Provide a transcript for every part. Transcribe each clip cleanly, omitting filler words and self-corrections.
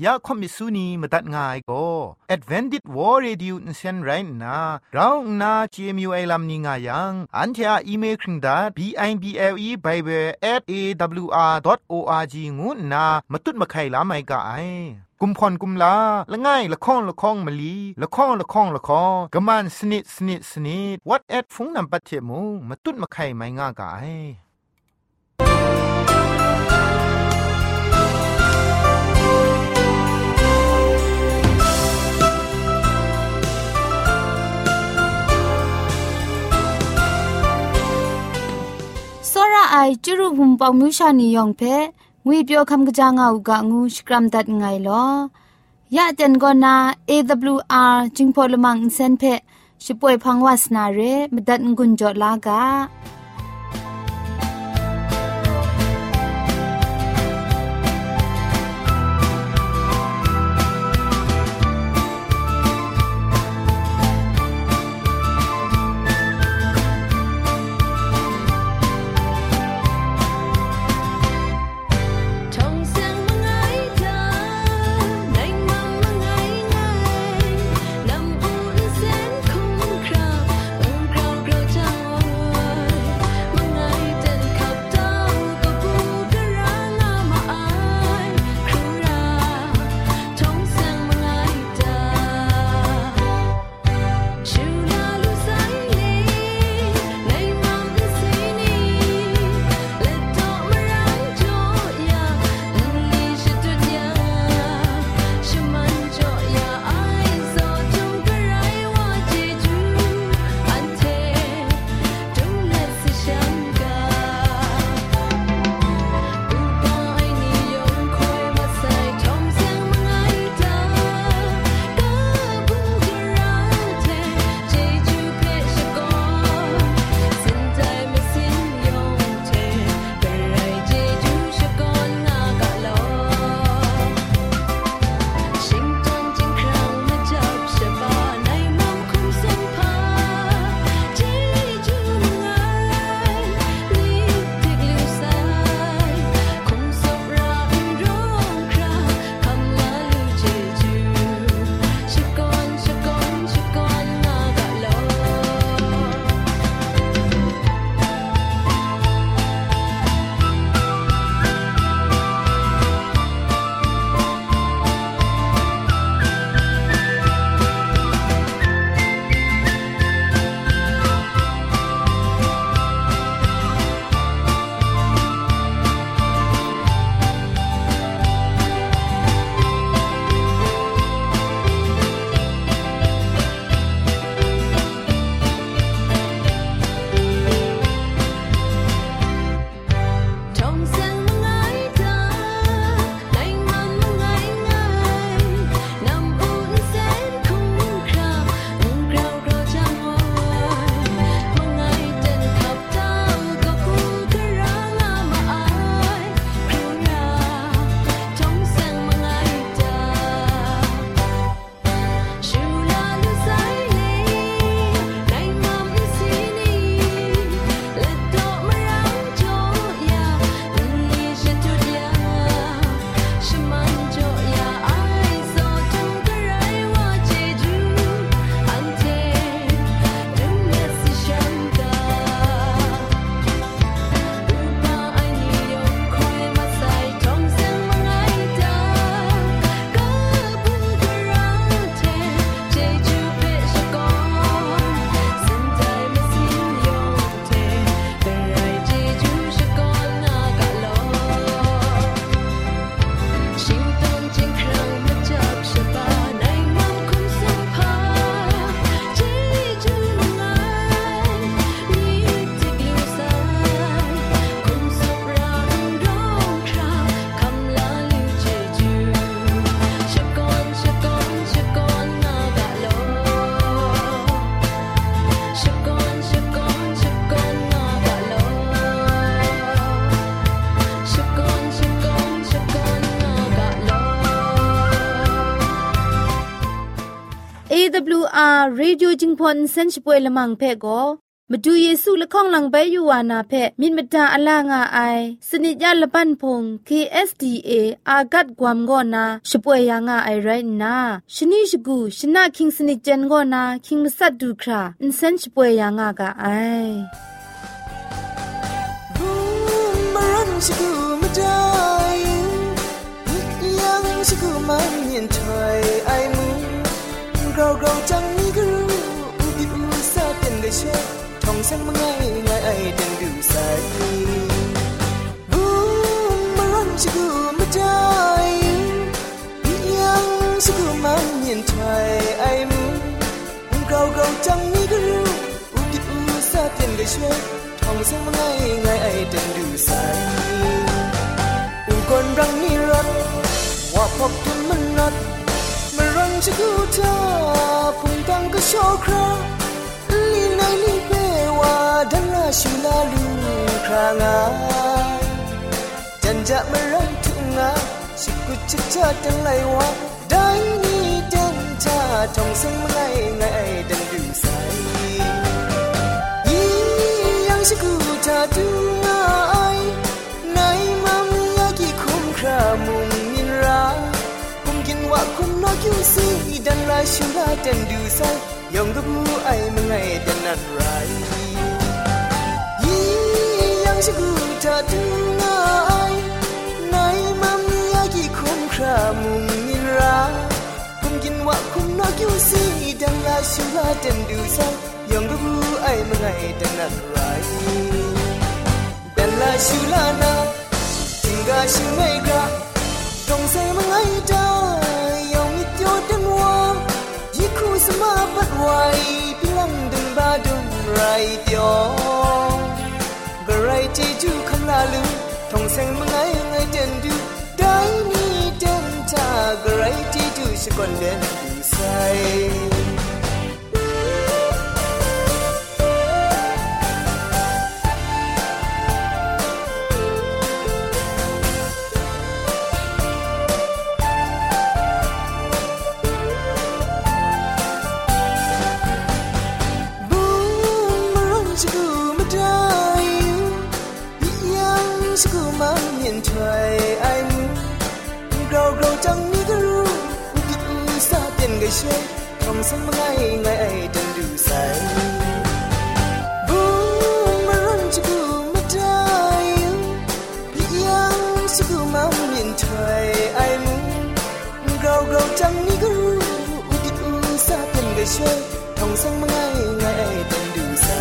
ยาคอมิสุนีมตัดง่ายก็ Advented War Radio นเซนไรนะเราหน้า CMU ไอลัมนิงายังอันเทออีเมลคิงดา bible@awr.org งูนะมาตุ้ดมาไข่ลาไม่กะไอกุมพรกุมลาละง่ายละข้องละข้องมะลีละข้องละข้องละข้องกะมันสนิดสนิดสนิด what at ฟงนำปัจเจมูมาตุ้ดมาไข่ไม่ง่ากะไอစောရအိုင်ကျရုဘုံပေါမြူရှာနီယောင်ဖဲငွေပြောခမ်ကကြငါဥကငူစကရမ်ဒတ်ငိုင်လောရတဲ့ကောနာ AWR จิงพอลมังเซนเพช่วยพังวาสนาเรมดัดงุนจอลากาAWR Radio จิงพอนเซนช่วยละมังเพ่ก็มาดูเยซูละข้องหลังใบยูวานาเพมินมดาอลางาไอสนิจยาละปันพง KSDA อากัดกวามกอนาช่วยยางาไอไรนาชนิชกูชนะคิงสนิจเจนกอนาคิงมัสัดดูคราอินเซนช่วยยางากาไอมารันชิกูมาได้ยังชิกูมาเมียนถอยไอมูเราจังนี้ก็รู้อุบิอุซาเป็นได้เชื่อท่องเส้นมาไงไอเดินดูใสมารันชิกูมาได้ยังชิกูมาเมียนถอยไอมูเราจังนี้ก็รู้อุบิอุซาเป็นได้เชื่อท่องเส้นมาไงไอเดินดูใสคนรังนิรันดร์ว่าพบทุนมันนัดมารังชิกูเธอพุงตังก็โชคราลีนายลีเปว่าดังลาชูลาลูครางาจันจะมารังทุงาชิกูจะเจอดังไลว่าได้นี่ดังชาท่องเส้นมาไงดังดูใสยี่ยังชิกูเธอดูงาในมัมยากีคุ้มครามุงมินราคุมกินว่าคุมนอกิวซีดันลาชูลาเต็นดูใสยองกับมูไอมังไงดันนัดไรยี่ยังชิกูเธอดูงาในมัมยากีคุ้มครามุงมินราคุมกินว่าคุมนอกิวซีดันลาชูลาเต็นดูใสยองกับมูไอมังไงดันนัดไรดันลาชูลานาจิงกาชิเมกาตรงใส่มังไงดายองมิโยดังว่ายิคูสมาบัดไว้พิลังดึงบาดุมไรเดียวกระไรที่จูคำลาลูตรงใส่มังไงเดินดูได้นี่เดินจากระไรที่จูสกอนเดินดูใส่เราจังนี้ก็รู้อุกิอุซาเป็นไงเช่ท่องสังไงไอเดินดูใสบูมารันชิกูมาได้ยังชิกูมาเมียนถอยไอมูเราจังนี้ก็รู้อุกิอุซาเป็นไงเช่ท่องสังไงไอเดินดูใส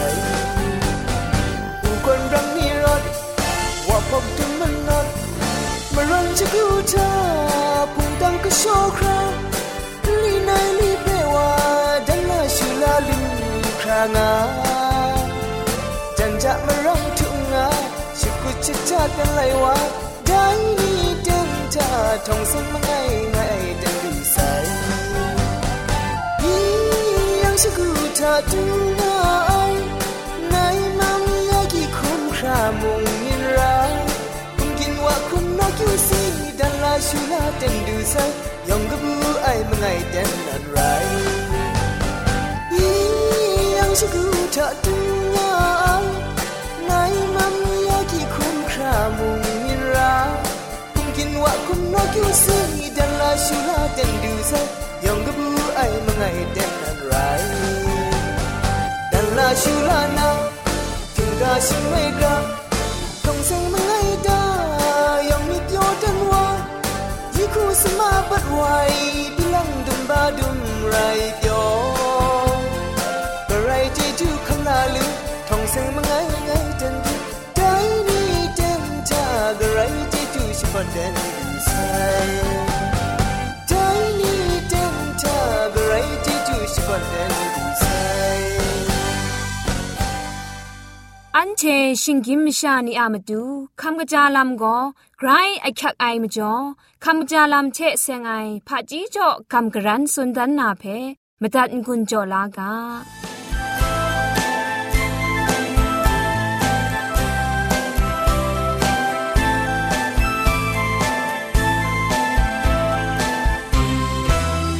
คนรังนี้รอดว่าพบถึงมันนอดมารันชิกูเธอพุงตังก็โชคราลีนายลีเปว่าดังลาชูลาลูครางาจันจะมารังทุงาชิกุชิจากันไลว่าได้นี่เดินจาท่องเส้นมาไงเดินดูใสยังชิกูเธอดูงายในมัมยากีคุ้มครามุงมินราว่าคุณนอกิวซีดันลาชูลาเต็นดูใสยองกับบูไอมังไงเต็นนัดไรยังชิกูเธอดูงายในมัมยากีคุ้มครามุงมินราคุมกินว่าคุณนอกิวซีดันลาชูลาเต็นดูใสยองกับบูไอมังไงเต็นนัดไรดันลาชูลานาถึงกาชิเมกาตรงเส้นมังไงดายองมิโยดันว่ายิคูสมาบัดไว้พิลังดุมบาดุมไรเดียวกระไรที่จูคำลาลูท่องเส้นมังไงเดินดูได้นี่เดินจากระไรที่จูชิบันเดินดูใสได้นี่เดินจากระไรที่จูชิบันเดินดูใสอันเชชิงกิมชานีอามาดูคำกระจาลำก็ไกรไอคักไอมาจ่อคำกระจาลำเชเซงไอผาจีจ่อคำกระรันสุนดันนาเพมาตัดกุญจ่อลากา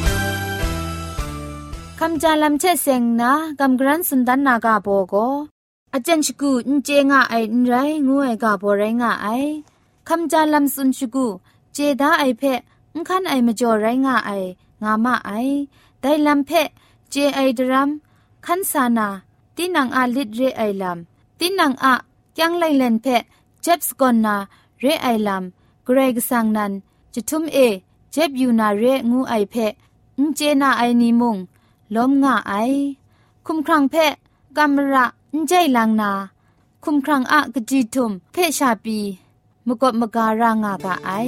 คำจาลำเชเซงนะคำกระรันสุนดันนากาโบโกอาจารย์ชกูอินเจงะไออินไรงูไอกาบอไรงะไอคำจาลำสุนชกูเจดาไอเพะคันไอมจ่อไรงะไองามะไอได้ลำเพะเจไอดรัมคันสานาตินังอาลิดเรไอลำตินังอะยังไลเลนเพะเจ็บสกอนนาเรไอลำเกรกสังนันจะทุ่มเจ็บอยู่นาเรงูไอเพะเจนาไอนิมุงล้มงะไอคุมครังเพะกัมระใจลังนาคุมครังอะกจีทุมเพชาปีมกบมการางากะไอ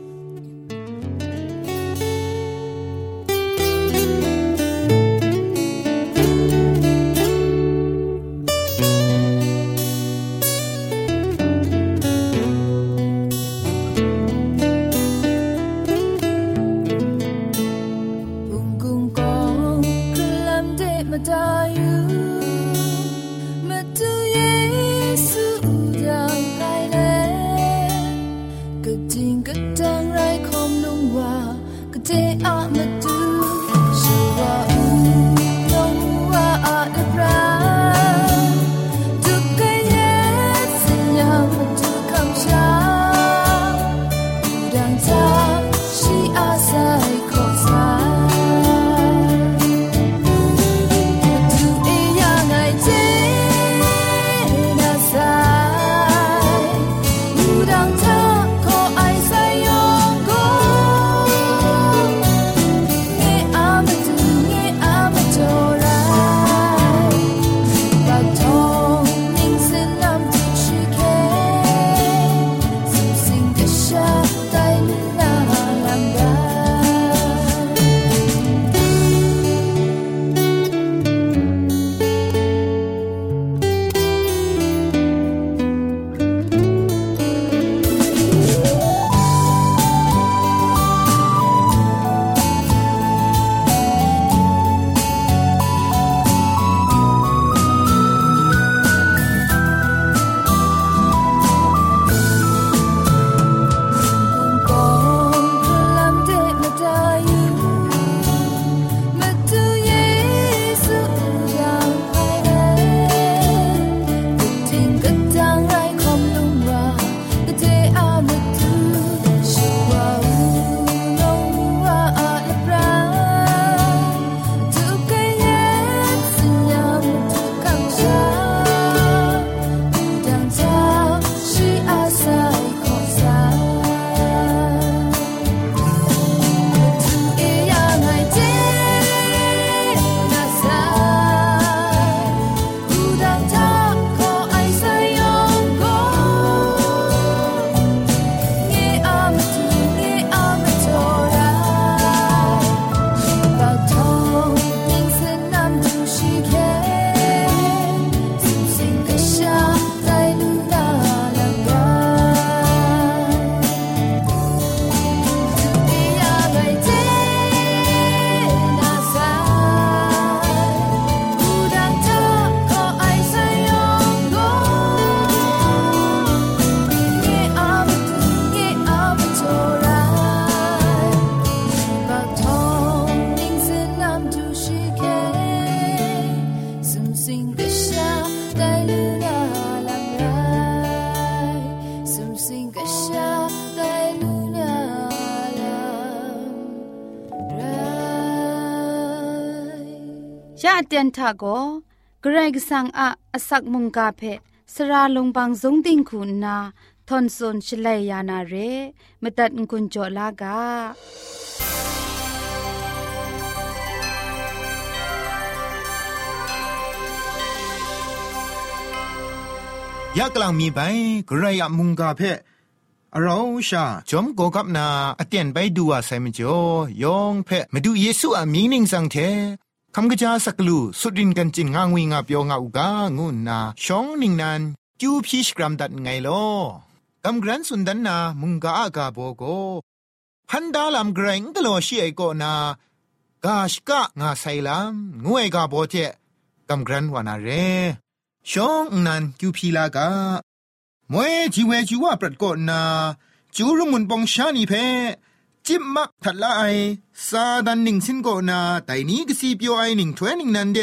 ยะเตียนทาโกเกรกสังอะอสักมุงกาเพสราลงบางสงติงคุณนาทอนซนชลัยยานาเรมตัดกุญจลากายะกลางมีไปเกรยมุงกาเพเราชาจอมโกกับนาอเตียนไปดูอาไซมจ่อยองเพมาดูเยซูอามีนิงสังเทคำกระจาสักลูสุดินกันจินงางวิงาเปียวงาอุกางูนาชองนิงนันจูพีชกรัมดัดไงลอกำกรันสุนดันนามุงกาอากาโบโกพันดาลำไกรงตลอชีไอโกนากาชกะงาไซลำงูไอกาโบเจกำกรันวานาเรชองนันจูพีลากามวยจีเวจีว่าปรัดโกนาจูรุมุนปองชานีเพจิบมักทัดละไอซาดันนิงสินโกนาแต่นี้ก็สีเปียวไอหนิงถ้วยหนิงนันเด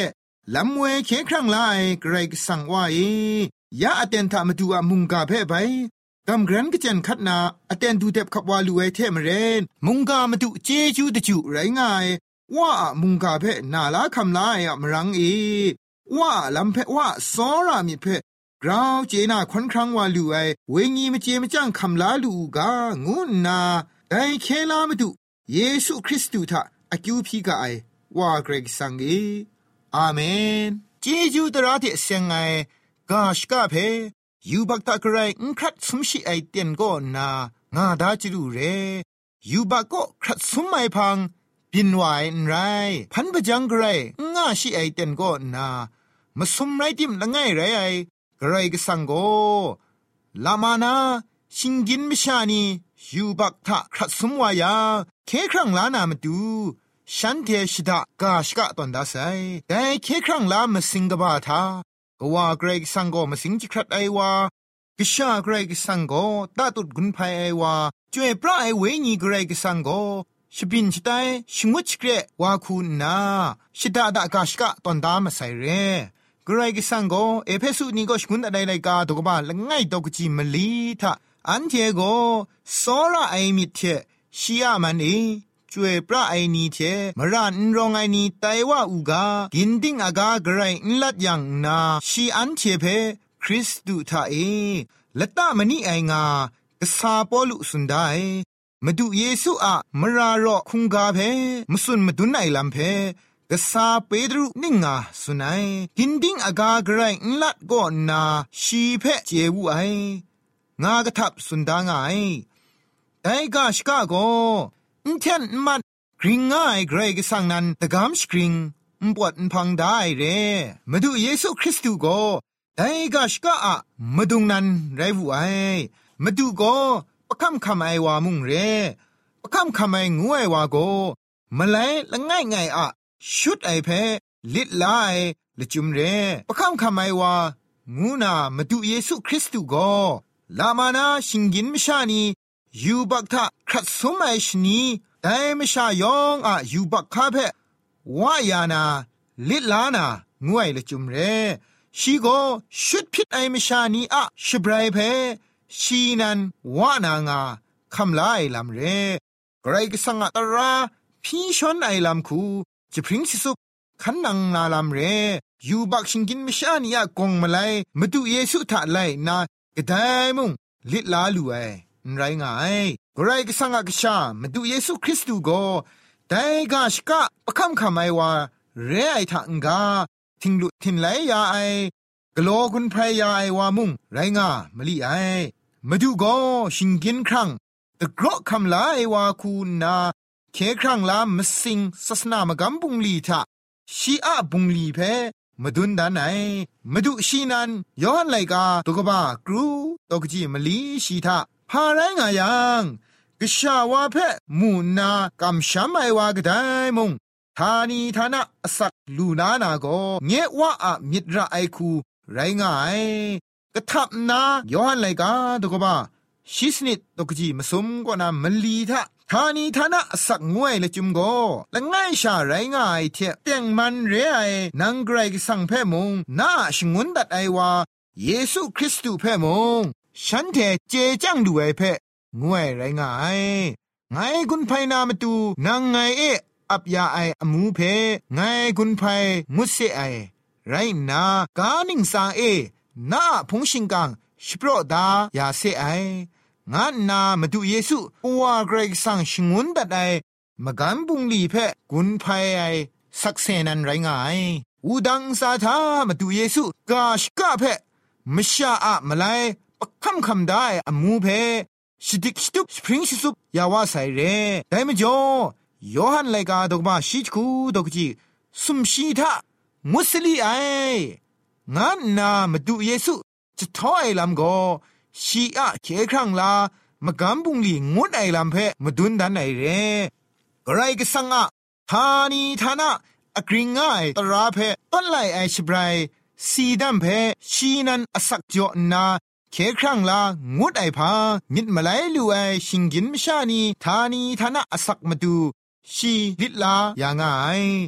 ลำเวเคครั้งไลเกรกสังว่ายาอเตนทามาดูอามุงกาเพ่ไปกำกรันกจันคัดนาอเตนดูเด็บขับวาลูไอเทมเรนมุงกามาดูเจจูตะจูไรง่ายว่ามุงกาเพ่นาลาคำลายอะมรังว่าลำเพ่ว่าซอรามิเพ่กราวเจนาควันครั้งวาลูไอเวงีมาเจมาจังคำลาลูกางูนาไอเคลามาดูเยซูคริสต์ทาอากิวพีกาไอว่าเกรกสังอาเมนเจจูตระเทเซงไงกาชกาเพยูบักตะกรายครัดสมชิไอเตียนก็นางาดาจิรูเรยูบักก็ครัดสมไม่พังปินไหวไรพันปะจังกรายงาชิไอเตียนก็นามาสมไรติมละไงไรไอกรายก็สังโกลามานาชิงกินมิชานียูบักทะครัดสมวายาเคครั้งลานามาดูฉันเทชิดากาชกะตอนดาไซแต่เคครั้งลามาสิงกบาทากว่าเกรกสังโกมาสิงจิครัดไอวากษาเกรกสังโกตาตุดกุนไพไอวาจวยพระไอเวญีเกรกสังโกชบินชิไตชงวชเกรวาคุณนาชิดาดากาชกะตอนดามาไซเรเกรกสังโกเอเพสุนีก็ชกุนอะไรกาตกบาละไงตกจิมลีทาอันเทโกโซระไอมิเทชียมันเอจวยพระไอนีเทมรันรองไอนีไตว่าอูกากินดิ้งอากาไกรลัดยังนาชีอันเทเพคริสตุทาละตามณีไองากษาปอลุสุนไดมาดูเยซูอะมรารอคุงกาเพมสุนมาดูไนลำเพกษาเปโตรนิงาสุนัยกินดิ้งอากาไกรลัดก็นาชีเพเจวูไองากระทับสุนดางไอไอกาชกาโกอินเทนมัดกริงง่ายเกรกสังนันตะกามสกริงปวดพังได้เรมาดูเยซูคริสต์โกไอกาชกาอะมาดุงนันไรวูไอมาดูโกประคำคำไอวามุงเรประคำคำไองูไอวาโกมาไลละง่ายง่ายอะชุดไอเพลิดลายละจุมเรประคำคำไอวางูนามาดูเยซูคริสต์โกลามานาชิงกินมชานียูบักทะครัดสมัยชนีแต่ไม่ชายองอะยูบักคาเพวายานาลิลานา งวยละจุมเรชีโกชุดพิษไอมชานีอะชบรายเพชีนันวานางาคำลายลำเรไกรกสังตราพี่ชนไอลำคูจะพริ้งสิสุขันนังนาลำเรยูบักชิงกินมชานีอะกงมาไลมาดูเยซูทะไลนากระไดมุงลิลาลูไอไรง่ายไกรกสังกชามาดูเยซูคริสต์โกแต่กาชกะประคำคำไอว่าเรไอทังกาทิงลุทินไหลยาไอกโลกุนไพรยาไอวามุงไรง่ามะลิไอมาดูโกชิงกินครั้งตะกรอคำลาไอวาคูนาเคครั้งลามสิงศาสนามกำบุงลีทะชีอะบุงลีเพมาดุนดานไอมาดูชีนันย้อนไหลกาตุกบากรูตกจีมะลีชีทะพาไรงายังกษาวาเพมูนากำช้ำไอวากระไดมงทานีทานะสักลูนานาโกเงวะอะมิตรไอคูไรงายกระทับนาย้อนไหลกาตุกบาชิสนิดตกจีมาสมกว่านามลีทะทานีทานะสักงวยละจุมโกละง่ายชาไรงายเทเตียงมันเรไอนังไกรกสังเพมงนาชงวนดัดไอวาเยซูคริสต์เพมงฉันเทเจจังดูไอเพงวยไรงายไงกุนไพนามาตูนางไงอับยาไออมูเพไงกุนไพมุสเซไอไรนากานิงสานาพงชิงกังชิโปรดายาเซไองานนามาดูเยซูปัวเกรกสังชิงุนดัดไอมากันบุงลีเพกุนไพไอสักเซนันไรงายอูดังสาธามาดูเยซูกาชกะเพมชาอะมาไลคำได้อมูเพชิดิกชิตุสปริงชิสุปยาวาไซเรได้มจ่อยอหันไลกาดอกบาชิจคูดอกจีสุมชีทะมุสลีไองานนามาดูเยซูจะท้อไอลำโกชีอะเคครั้งลามากำบุงลีงดไอลำเพมาดุนดันไอเรกไรก็สังอะทานีทานะอกริงง่ายตราเพต้นไลไอชบรายสีดำเพชีนันอสักจอนาเคครั้งลางดไอพามิดมาไลลูไอชิงกินมชานีทานีทานะอสักมาดูชีลิลาอย่างไง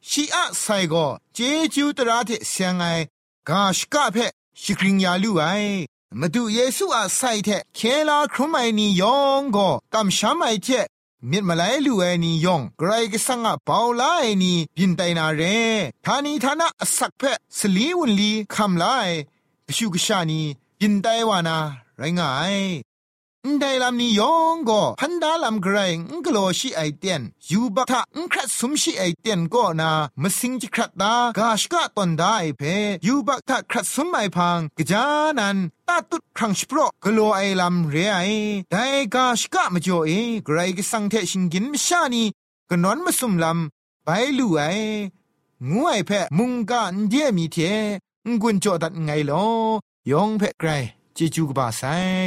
ชีอะไซก็เจจูตราเทเสียงไอกาชกะเพชิกริงยาลูไอมาดูเยซูอะไซเทเคลาครุไมนียองก็กำช้ำไอเทมิดมาไลลูไอนียองไกรก็สังอะเปาไลนีบินไตนาเรทานีทานะสักเพสลีวุนลีคำไลชูกชานีบินไตวานาไรงายได้ลำนี้ยองก็พันดาลำไกรงกโลชีไอเตียนยูบักทะครัดสมชีไอเตียนก็นามสิงจิครัดดากาชกะตอนได้เพยูบักทะครัดสมไอพังกจานันตาตุดครังสโปรกโลไอลำเรไอได้กาชกะมาจ่อไกรก็สังเทชิงกินมชานีก็นอนมาสุมลำไปลู่ไองูไอเพมุงกันเดียมีเทงุนจ่อตัดไงลอยองเพไกรจิจูกบาไซ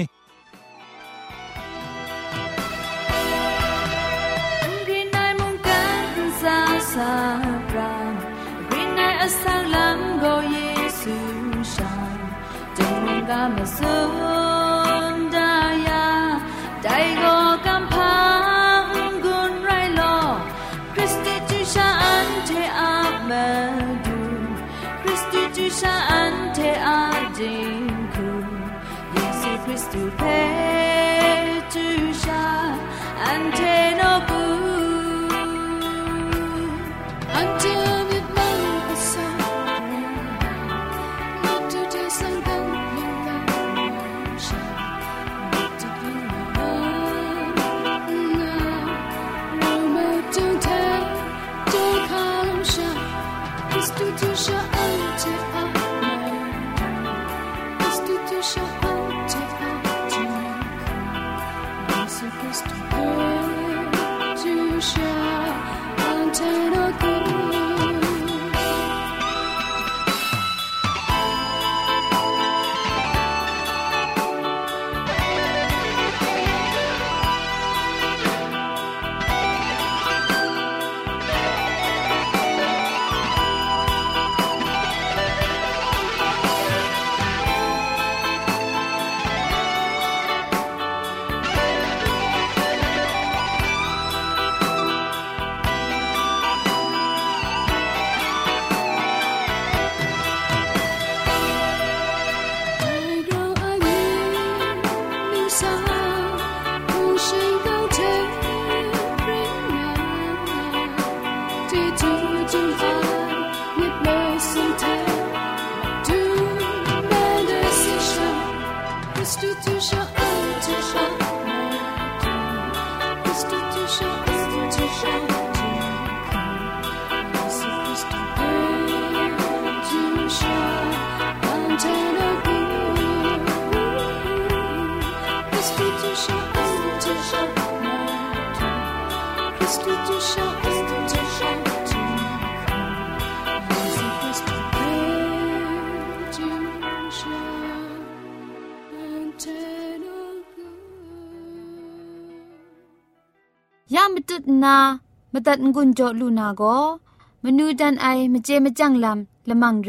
ซาปรางรินไนอสังลังโกเยซูชายจงมกามสุนดายาไดโกกัมพังกุนไรโลคริสติจูชาอันเทอาเมดูคริสติจูชาอันเทอาจิงคูเยซูคริสตุเพจูชาอันเทโนกูยามตุดนามตัดงุนโจลูนาโกมนูดันไอมเจมจังลำละมังเร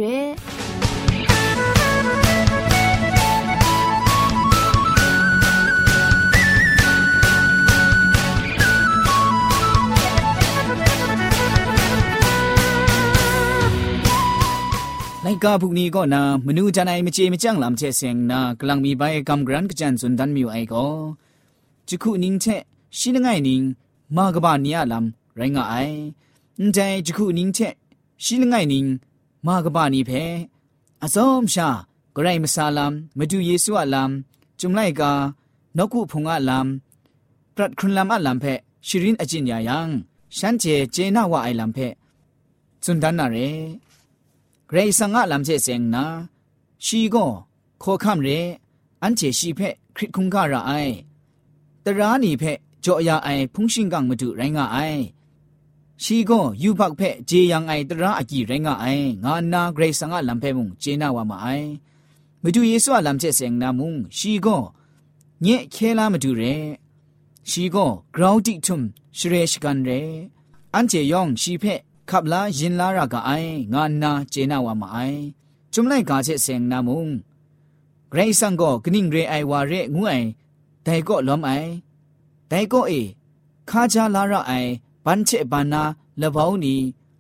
ไลกาพวกนี้ก็นามนูจันไอมเจมจังลำเชเซงนากลังมีใบกำกรันกจันสุนดันมิวไอก็จิคุนิงเชชิลง่ายนิงมากบานียลำไรงายใจจิคุนิงเชชิลง่ายนิงมากบานีเพอสอมชากไรมาซาลำมาดูเยซูลำจุมไลกานกุพงลำปรัดครุนลำลำเพชิรินอจินยายังฉันเจเจนาวะไอลำเพสุนดันนาเรไกรสังลำเจเซงนาชีโกโคคัมเรอันเจชีเพคริตคุงการะไอตรานีเพจ่อยาไอพุงชิงกังมาดูไรงาไอชีโกยูบักเพเจยังไอตราอกีไรงาไองานาเกรซังลำเพมุงเจนาวามาไอมาดูเยซูลำเจเซงนามุงชีโกเงะเคลามาดูเรชีโกกราวดิทุมชเรชกันเรอันเจยองชีเพขับลายินลารากาไองานาเจนาวามาไอจุมไลกาเจเซงนามุงเกรซังโกกนิ่งเรไอวาเรงูไอแต่ก็ล้อมไอแต่ก็คาจาลาระไอบันเชบานาละบ่าวนี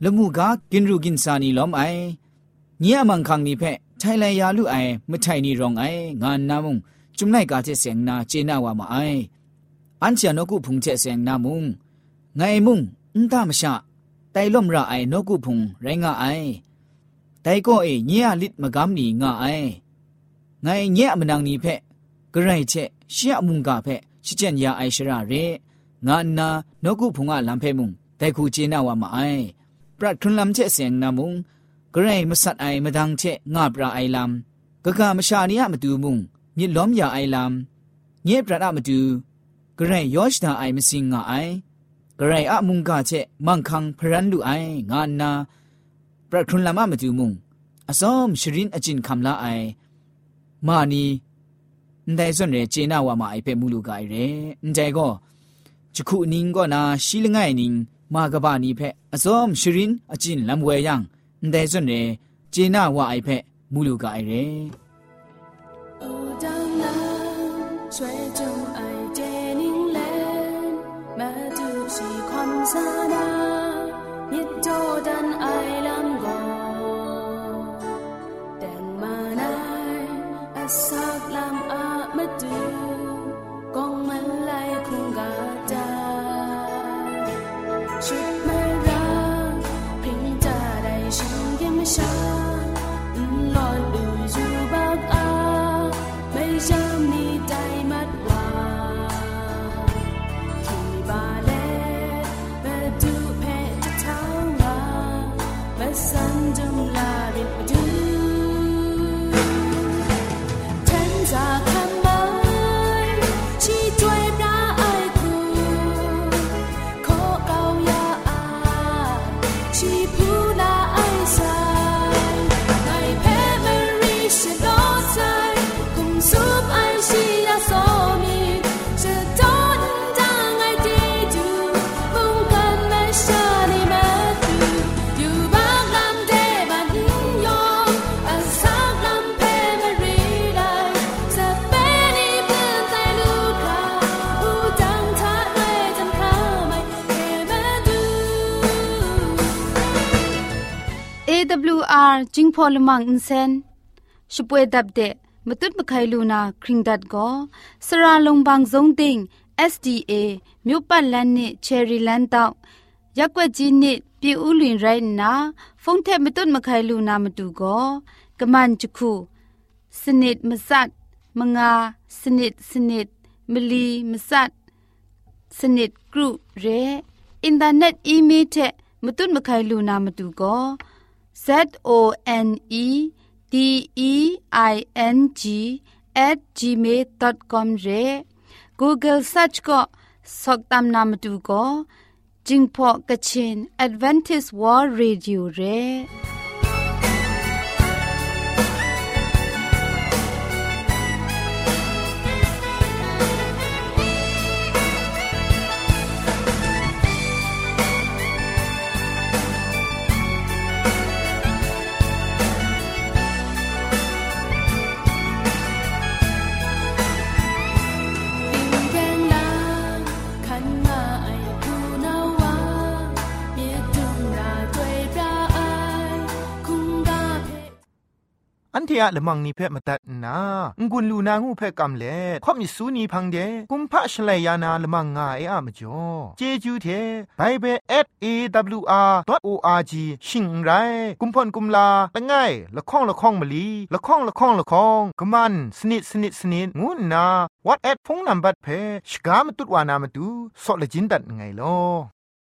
ละมูกากินรูกินสานีล้อมไอเงี้ยมังคังนี่เพะไทยเลยยาลุไอไม่ไทยนี่รองไองานนามุงจุมไนกาเจเสียงนาเจนาวามาไออันเชียนกุพุงเจเสียงนามุงไงมุงตามชะไตล่มระไอนกุพุงไรงาไอไตก็เงี้ยลิดมะกำนี่งาไอไงเงี้ยมันดังนี่เพะกระไรเชเชียมุงกาเพะชิเจนยาไอชราเรงานนานกุพุงอะลำเพมุงไตคูเจนาวามาไอปรัดครุนลำเจเสียงนามุงกระไรมาสัตไอมาดังเชงาปราไอลำกะกามชานียมาดูมุงมีล้อมยาไอลำเงี้ยปรัดอะมาดูกระไรยอชดาไอมาสิงงาไอกระไรอะมุงกาเชมังคังพรันดูไองานนาปรัดครุนลำอะมาดูมุงอซ้อมชรินอจินคำละไอมานีได้ส่วนเรเจนาวามาไอเปมูลูกาไอเรนใจก็จุคุนิงก็นาชิลง่ายนิงมากบานีเพอซ้อมชรินอจินลำเวยังได้ส่วนเรเจนาวาไอเพมูลูกาไอเร水中爱着您嘞，马祖是ความสานามิตรโจดันไอลำโกแต่งมาไนอาสักลำอามาดูกองมันไล่คุงกาจาชุดไม่รักพิงจาได้ฉันยังไม่ช้าลอยดูอยู่บักอาไม่จำมีใจมัดว่าที่บาเลมาดูเพจเท้าว่ามาสันจงลาดิบดูฉันจะทำไมชีช่วยปลาไอคูขอเกายาอาชีผู้ลาไอสายไอเพมารีชโดใจสุบไอชียาโซมีจะโดนดังไอดีดูบุงกันไม่ชาลีแม่ดูอยู่บางลำเดบันยองอาสักลำเพมารีได้จะเป็นอีเพื่อนใจลูกค้าผู้ดังทัดไม่จำข้าไม่แม่ดู AWR จิงพอลมังอินเซนช่วยดับเดะมตุดมะไคลูนาคริงดัดก็สระลงบางซงติง SDA မြို့ပတ်လန်းနစ်ချယ်ရီလန်းတောက်ရက်ွက်ကြီးနစ်ပြည်ဦးလွင်ရိုင်းနာဖုန်ထက်မတုတ်မခိုင်လူနာမတူကောကမန်ချခုစနစ်မစတ်မငါစနစ်မလီမစတ်စနစ်ဂရုရဲအင်တာနက်အီးမေးလ်ထက်မတုတ်မခိုင်လူနာမတူကော ZONEDEING@gmail.com เร Google search ก็สอกตามนามดูก็จิงพอกะชิน Adventist World Radio เรอันเทียละมังนิเพ่มาตัดนางุนลูนางูเพ่กำเล่ข่อมิสูนีพังเดกุมพะชเลยานาละมังงาเออะมจ่อเจจูเทไบเบิล@awr.org ชิงไรกุมพ่นกุมลาละง่ายละข้องมะลีละข้องกะมันสนิดงูนา WhatsApp พงนัมเบอร์เพ่ชกามตุดวานามตุซอเลจินดัดไงลอ